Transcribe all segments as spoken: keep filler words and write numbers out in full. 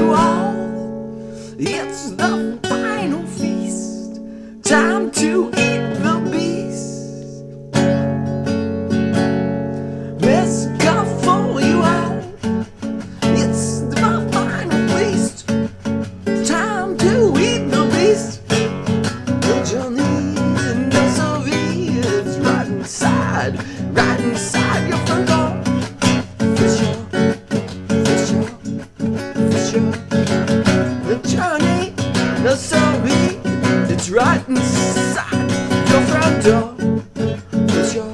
you all. It's the final feast, time to eat the beast. Let's go for you all. It's the final feast, time to eat the beast. No Johnny's and no Sylvie, it's right inside, right inside your front door. For sure, for sure, for sure. No Johnny, no Sylvie, it's right inside your front door. For sure.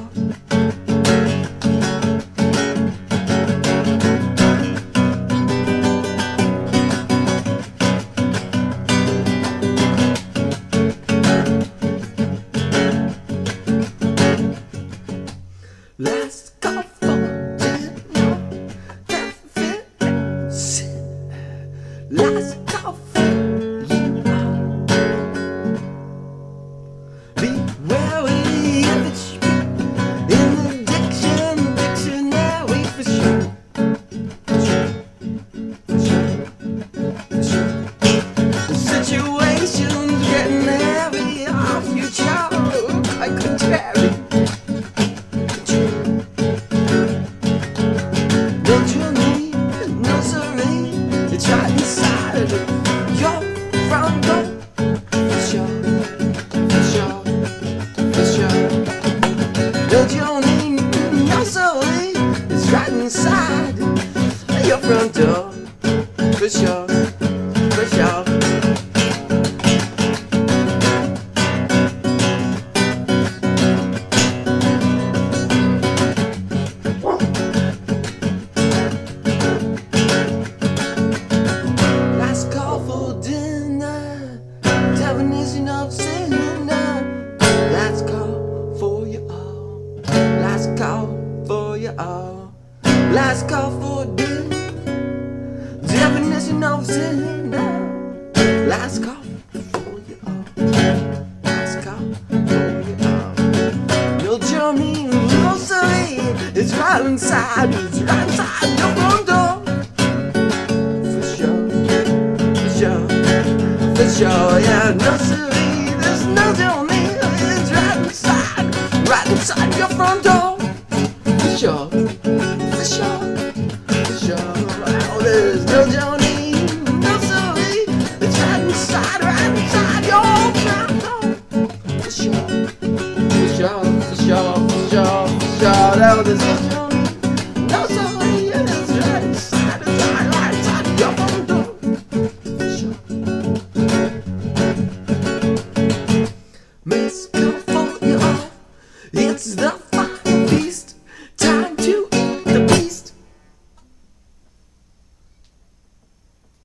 Last call for dinner, definitely. Last call for you all. Be wary of it in the diction, dictionary for sure. For sure, for sure, for sure. The situation's getting heavy off your child, quite contrary. It's right inside your front door. For sure, for sure, for sure. Don't you need no sorry? It's right inside your front door. For sure, for sure. Definition of sinner. Last call for you all. Last call for you all. Last call for dinner. Definition of sinner. Last call for you all. Last call for you all. No Johnny, no sorry. It's right inside. It's right inside your front door. For sure. For sure. For sure, yeah, no siree, there's no Johnny, it's right inside, right inside your front door. For sure, for sure, for sure, oh, there's no Johnny, no siree, it's right inside, right inside your front door. For sure, for sure, for sure, for sure, for sure, oh, there's no Johnny, no siree, it's right inside, it's right, right inside your front door. Let's go for you all. It's the